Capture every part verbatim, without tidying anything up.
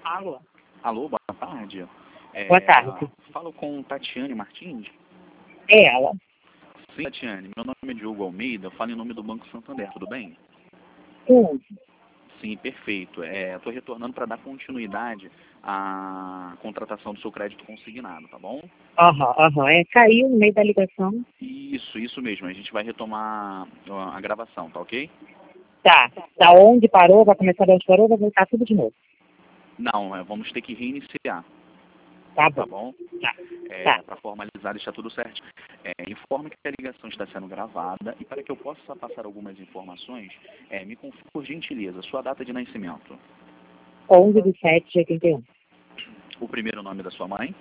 Alô? Alô, boa tarde. É, Boa tarde. Falo com Tatiane Martins. É ela. Sim, Tatiane. Meu nome é Diogo Almeida. Eu falo em nome do Banco Santander. Tudo bem? Sim. Sim, perfeito. Estou retornando para dar continuidade à contratação do seu crédito consignado, tá bom? Aham, aham. É, caiu no meio da ligação. Isso, isso mesmo. A gente vai retomar ó, a gravação, tá ok? Tá. Da onde parou, vai começar de onde parou, vai voltar tudo de novo. Não, é, vamos ter que reiniciar, Tá bom. tá bom? Tá. É, Tá. para formalizar, deixar tudo certo. É, informe que a ligação está sendo gravada e para que eu possa passar algumas informações, é, me confirme por gentileza sua data de nascimento, onze de sete de oitenta e um. o primeiro nome da sua mãe,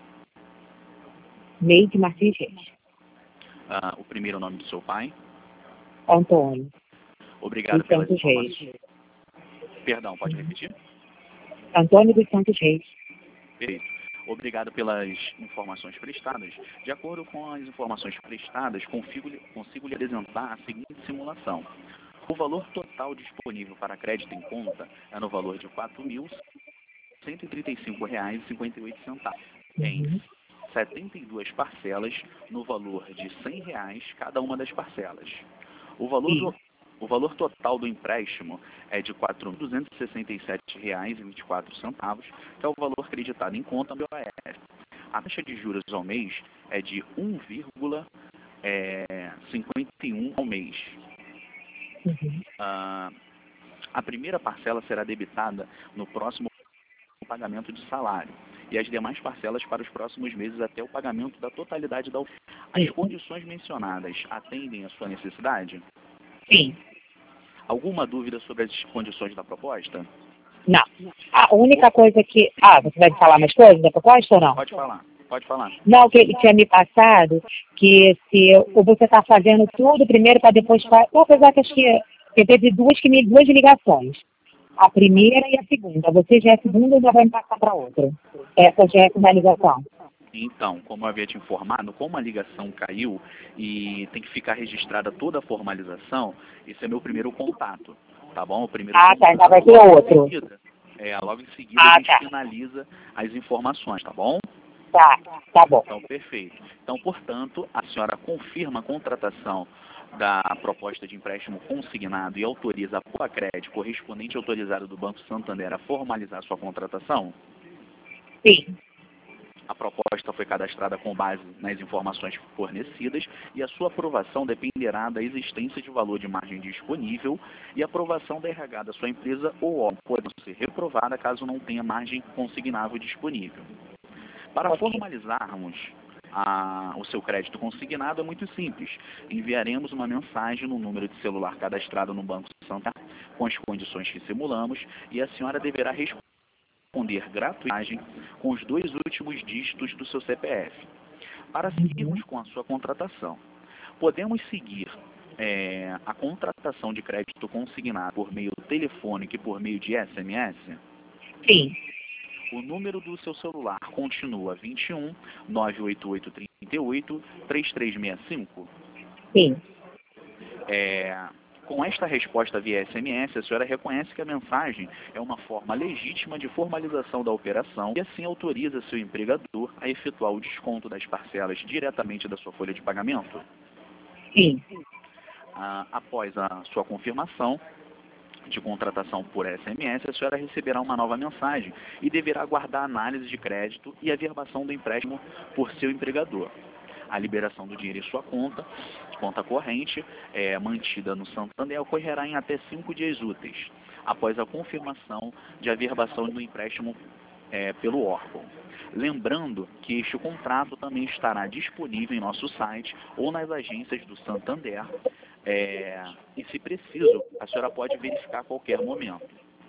Neide Martins Reis. ah, o primeiro nome do seu pai. Antônio. Obrigado Dos pelas Santos Reis. informações. Perdão, pode repetir? Antônio dos Santos Reis. Perfeito. Obrigado pelas informações prestadas. De acordo com as informações prestadas, consigo, consigo lhe apresentar a seguinte simulação. O valor total disponível para crédito em conta é no valor de quatro mil cento e trinta e cinco reais e cinquenta e oito centavos, em Uhum. setenta e duas parcelas no valor de cem reais cada uma das parcelas. O valor, do, Isso. o valor total do empréstimo é de quatro mil duzentos e sessenta e sete reais e vinte e quatro centavos, que é o valor acreditado em conta do B O S. A taxa de juros ao mês é de um vírgula cinquenta e um ao mês. Uhum. Ah, a primeira parcela será debitada no próximo pagamento de salário e as demais parcelas para os próximos meses até o pagamento da totalidade da oferta. As Sim. condições mencionadas atendem à sua necessidade? Sim. Alguma dúvida sobre as condições da proposta? Não. A única coisa que... Ah, você vai falar mais coisas da proposta ou não? Pode falar, pode falar. Não, que ele tinha me passado que se ou você está fazendo tudo primeiro para depois... fa- Ou apesar que acho que, que teve duas, que me, duas ligações. A primeira e a segunda. Você já é a segunda ou já vai me passar para outra? Essa já é a finalização. Então, como eu havia te informado, como a ligação caiu e tem que ficar registrada toda a formalização, esse é meu primeiro contato, tá bom? O primeiro Ah, tá. contato. Então vai ter Logo em outro. seguida, é, logo em seguida a Ah, gente tá. finaliza as informações, tá bom? Tá. Tá bom. Então, perfeito. Então, portanto, a senhora confirma a contratação da proposta de empréstimo consignado e autoriza a crédito correspondente autorizado do Banco Santander a formalizar sua contratação? Sim. A proposta foi cadastrada com base nas informações fornecidas e a sua aprovação dependerá da existência de valor de margem disponível e a aprovação da R H da sua empresa ou órgão pode ser reprovada caso não tenha margem consignável disponível. Para Ok. formalizarmos a, o seu crédito consignado é muito simples. Enviaremos uma mensagem no número de celular cadastrado no Banco Santander com as condições que simulamos e a senhora deverá responder gratuitamente com os dois últimos dígitos do seu C P F. Para seguirmos Uhum. com a sua contratação, podemos seguir é, a contratação de crédito consignado por meio telefônico e por meio de S M S? Sim. O número do seu celular continua vinte e um, nove oito oito, trinta e oito, trinta e três sessenta e cinco? Sim. É, com esta resposta via S M S, a senhora reconhece que a mensagem é uma forma legítima de formalização da operação e assim autoriza seu empregador a efetuar o desconto das parcelas diretamente da sua folha de pagamento? Sim. Ah, após a sua confirmação de contratação por S M S, a senhora receberá uma nova mensagem e deverá aguardar a análise de crédito e a averbação do empréstimo por seu empregador. A liberação do dinheiro em sua conta, conta corrente, é, mantida no Santander, ocorrerá em até cinco dias úteis, após a confirmação de averbação do empréstimo é, pelo órgão. Lembrando que este contrato também estará disponível em nosso site ou nas agências do Santander, é, e se preciso, a senhora pode verificar a qualquer momento.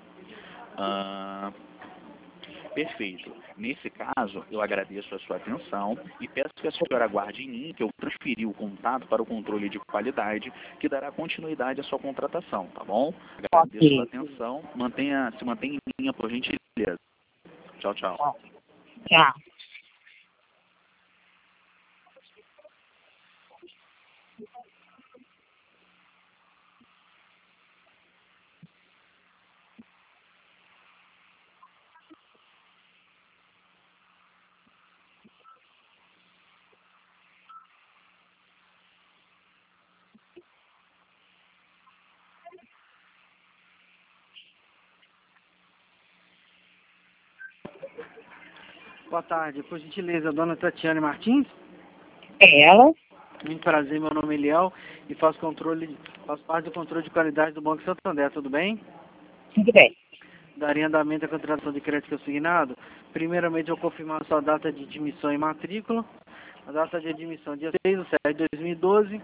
Ah, perfeito. Nesse caso, eu agradeço a sua atenção e peço que a senhora aguarde em mim que eu transferi o contato para o controle de qualidade, que dará continuidade à sua contratação, tá bom? Agradeço a sua Ok. atenção. Mantenha, se mantenha em linha, por gentileza. Tchau, tchau. Tchau. Boa tarde, por gentileza, dona Tatiane Martins? É ela? Muito prazer, meu nome é Eliel e faço, controle, faço parte do controle de qualidade do Banco Santander, tudo bem? Tudo bem. Daria andamento à contratação de crédito consignado. Primeiramente, eu vou confirmar a sua data de admissão e matrícula. A data de admissão é dia seis de setembro de dois mil e doze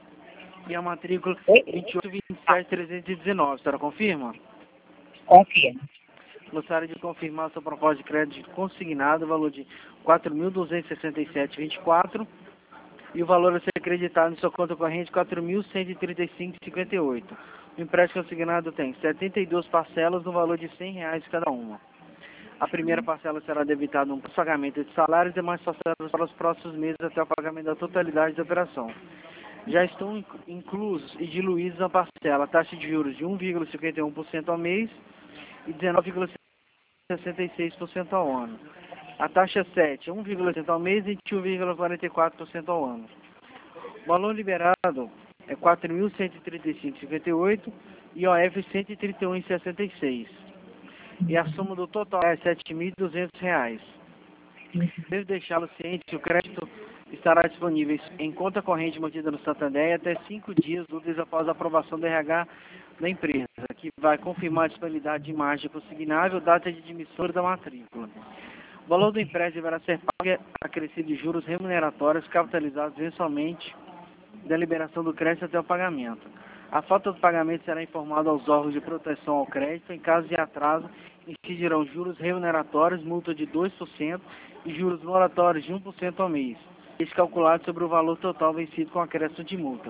e a matrícula Oi? vinte e oito, vinte e sete, trezentos e dezenove. A senhora confirma? Confirma. Gostaria de confirmar a sua proposta de crédito consignado, valor de quatro mil duzentos e sessenta e sete vírgula vinte e quatro e o valor a ser acreditado em sua conta corrente quatro mil cento e trinta e cinco vírgula cinquenta e oito. O empréstimo consignado tem setenta e duas parcelas no valor de cem reais cada uma. A primeira parcela será debitada no pagamento de salários e demais parcelas para os próximos meses até o pagamento da totalidade da operação. Já estão inclusos e diluídos na parcela a taxa de juros de um vírgula cinquenta e um por cento ao mês e dezenove vírgula sessenta e seis por cento ao ano. A taxa sete, um vírgula cento ao mês e vinte e um vírgula quarenta e quatro por cento ao ano. O valor liberado é quatro mil cento e trinta e cinco vírgula cinquenta e oito e I O F cento e trinta e um vírgula sessenta e seis. E a soma do total é sete mil e duzentos reais. Devo deixá-lo ciente que o crédito estará disponível em conta corrente mantida no Santander até cinco dias úteis após a aprovação do R H da empresa, que vai confirmar a disponibilidade de margem consignável, data de admissão da matrícula. O valor do empréstimo deverá ser pago acrescido de juros remuneratórios capitalizados mensalmente da liberação do crédito até o pagamento. A falta do pagamento será informada aos órgãos de proteção ao crédito. Em caso de atraso, incidirão juros remuneratórios, multa de dois por cento e juros moratórios de um por cento ao mês, eles calculados sobre o valor total vencido com acréscimo de multa.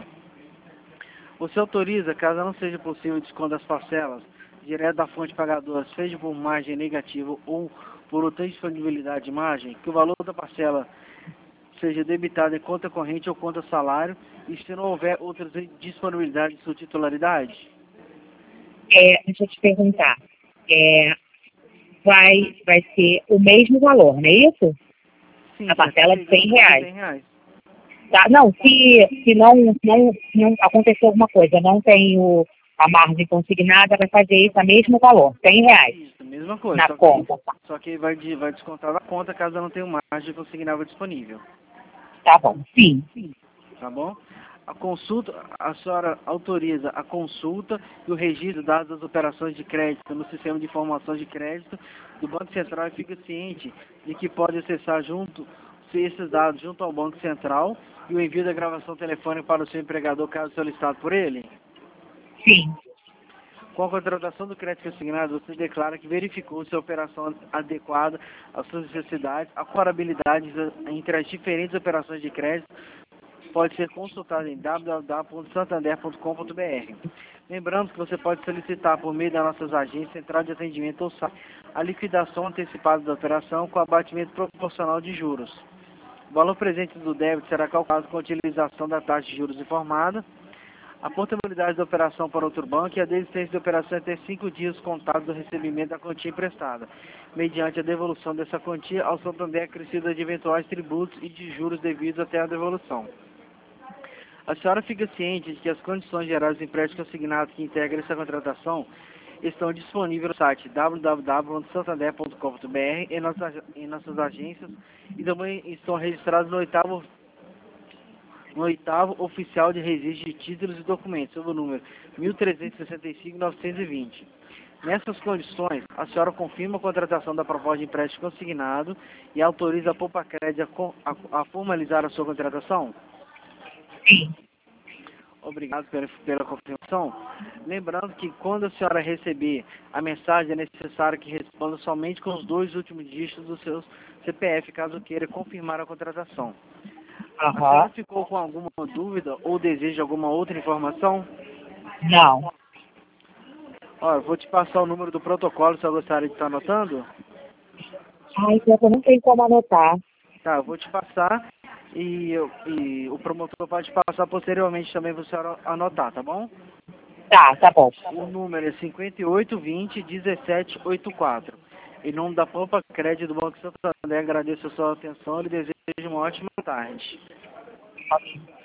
Você autoriza, caso não seja possível o desconto das parcelas, direto da fonte pagadora, seja por margem negativa ou por outra disponibilidade de margem, que o valor da parcela seja debitado em conta corrente ou conta salário, e se não houver outras disponibilidades de sua titularidade? É, deixa eu te perguntar. É, vai, vai ser o mesmo valor, não é isso? Sim, A parcela de cem reais. cem reais. Tá, não, se, se, não, se não, se não acontecer alguma coisa, não tem o, a margem consignada, vai fazer isso a mesmo valor, cem reais. Isso, mesma coisa. Na só conta. Que, só que vai, de, vai descontar da conta caso não tenha margem consignável disponível. Tá bom, sim. Tá bom? A consulta, a senhora autoriza a consulta e o registro de dados das operações de crédito no sistema de informações de crédito do Banco Central e fica ciente de que pode acessar junto esses dados junto ao Banco Central e o envio da gravação telefônica para o seu empregador caso solicitado por ele? Sim. Com a contratação do crédito consignado, você declara que verificou se a operação adequada às suas necessidades, a comparabilidade entre as diferentes operações de crédito pode ser consultada em w w w ponto santander ponto com ponto b r. Lembrando que você pode solicitar por meio das nossas agências, central de atendimento ou site, a liquidação antecipada da operação com abatimento proporcional de juros. O valor presente do débito será calculado com a utilização da taxa de juros informada, a portabilidade da operação para outro banco e a desistência da operação até cinco dias contados do recebimento da quantia emprestada, mediante a devolução dessa quantia ao Santander acrescida de eventuais tributos e de juros devidos até a devolução. A senhora fica ciente de que as condições gerais do empréstimo consignado que integram essa contratação estão disponíveis no site w w w ponto santander ponto com ponto b r em nossas, em nossas agências e também estão registrados no oitavo no oitavo oficial de registro de títulos e documentos, sob o número mil trezentos e sessenta e cinco, novecentos e vinte. Nessas condições, a senhora confirma a contratação da proposta de empréstimo consignado e autoriza a Poupa Crédito a, a, a formalizar a sua contratação? Sim. Obrigado pela, pela confirmação. Lembrando que quando a senhora receber a mensagem, é necessário que responda somente com os dois últimos dígitos do seu C P F, caso queira confirmar a contratação. Aham. A senhora ficou com alguma dúvida ou deseja alguma outra informação? Não. Olha, vou te passar o número do protocolo, se eu gostaria de estar anotando. Ai, eu não tenho como anotar. Tá, eu vou te passar e, eu- e o promotor pode passar posteriormente também para a senhora anotar, tá bom? Tá, tá bom. O número é cinquenta e oito, vinte, dezessete, oitenta e quatro. Em nome da Poupa Crédito do Banco Santander, agradeço a sua atenção e lhe desejo uma ótima tarde. Ok.